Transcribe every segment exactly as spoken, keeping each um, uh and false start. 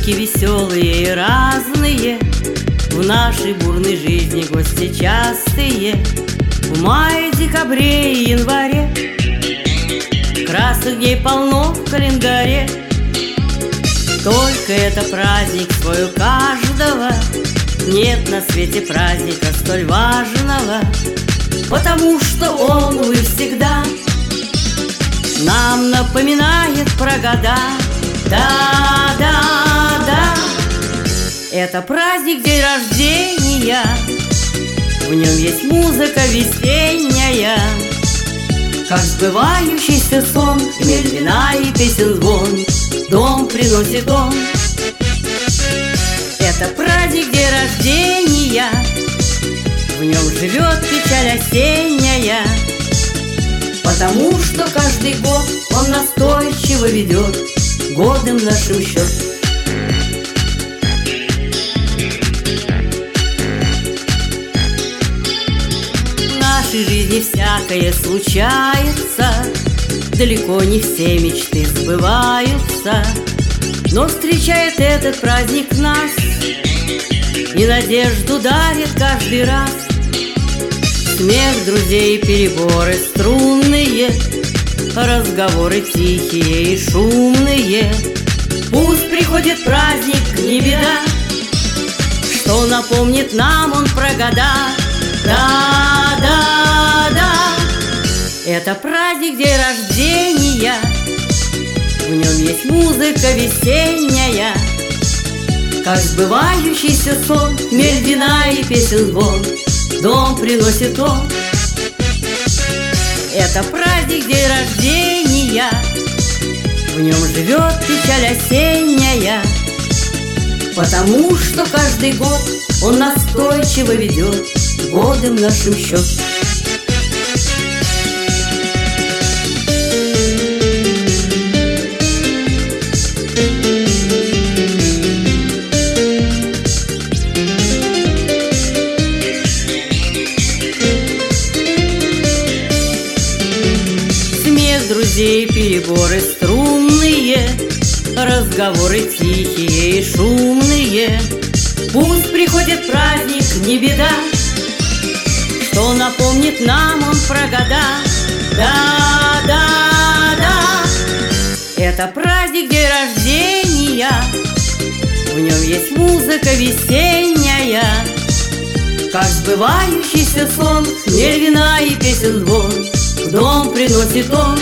Праздники веселые и разные, в нашей бурной жизни гости частые. В мае, декабре и январе красных дней полно в календаре. Только это праздник свой у каждого, нет на свете праздника столь важного, потому что он, увы, всегда нам напоминает про года. Да, да, да, это праздник, день рождения, в нем есть музыка весенняя, как сбывающийся сон, хмель вина и песен звон дом приносит он. Это праздник, день рождения, в нем живет печаль осенняя, потому что каждый год он настойчиво ведет годом нашим счет. В нашей жизни всякое случается, далеко не все мечты сбываются, но встречает этот праздник нас и надежду дарит каждый раз. Смех друзей, переборы струнные, разговоры тихие и шумные. Пусть приходит праздник, не беда, что напомнит нам он про года. Да, да, да, это праздник, день рождения, в нем есть музыка весенняя, как сбывающийся сон, хмель вина и песен звон дом приносит он. Это праздник, день рождения, в нем живет печаль осенняя, потому что каждый год он настойчиво ведет годом нашим счет. Друзей, переборы струнные, разговоры тихие и шумные. Пусть приходит праздник, не беда, что напомнит нам он про года. Да, да, да, это праздник, день рождения, в нем есть музыка весенняя, как сбывающийся сон, хмель вина и песен звон дом приносит он.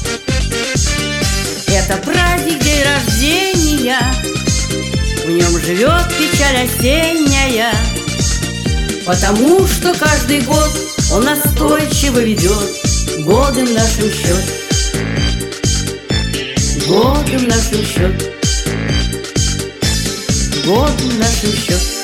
Это праздник, день рождения, в нем живет печаль осенняя, потому что каждый год он настойчиво ведет годом нашим счет. Годом нашим счет. Годом нашим счет.